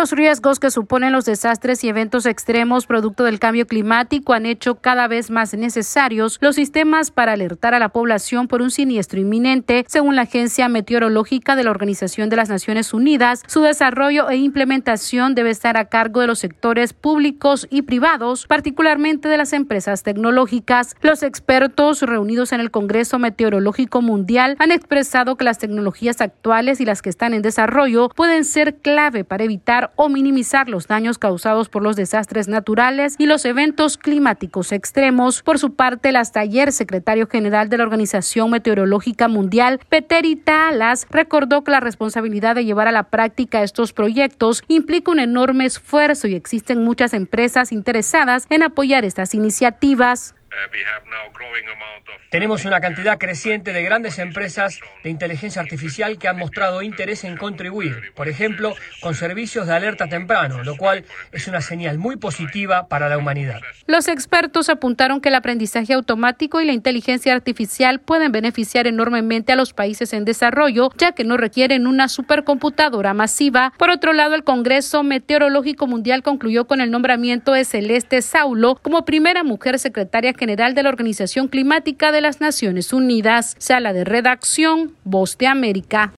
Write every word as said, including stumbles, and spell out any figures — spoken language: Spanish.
Los riesgos que suponen los desastres y eventos extremos producto del cambio climático han hecho cada vez más necesarios los sistemas para alertar a la población por un siniestro inminente. Según la Agencia Meteorológica de la Organización de las Naciones Unidas, su desarrollo e implementación debe estar a cargo de los sectores públicos y privados, particularmente de las empresas tecnológicas. Los expertos reunidos en el Congreso Meteorológico Mundial han expresado que las tecnologías actuales y las que están en desarrollo pueden ser clave para evitar o minimizar los daños causados por los desastres naturales y los eventos climáticos extremos. Por su parte, el hasta ayer secretario general de la Organización Meteorológica Mundial, Petteri Taalas, recordó que la responsabilidad de llevar a la práctica estos proyectos implica un enorme esfuerzo y existen muchas empresas interesadas en apoyar estas iniciativas. Tenemos una cantidad creciente de grandes empresas de inteligencia artificial que han mostrado interés en contribuir, por ejemplo, con servicios de alerta temprano, lo cual es una señal muy positiva para la humanidad. Los expertos apuntaron que el aprendizaje automático y la inteligencia artificial pueden beneficiar enormemente a los países en desarrollo, ya que no requieren una supercomputadora masiva. Por otro lado, el Congreso Meteorológico Mundial concluyó con el nombramiento de Celeste Saulo como primera mujer secretaria general de la Organización Climática de las Naciones Unidas. Sala de redacción, Voz de América.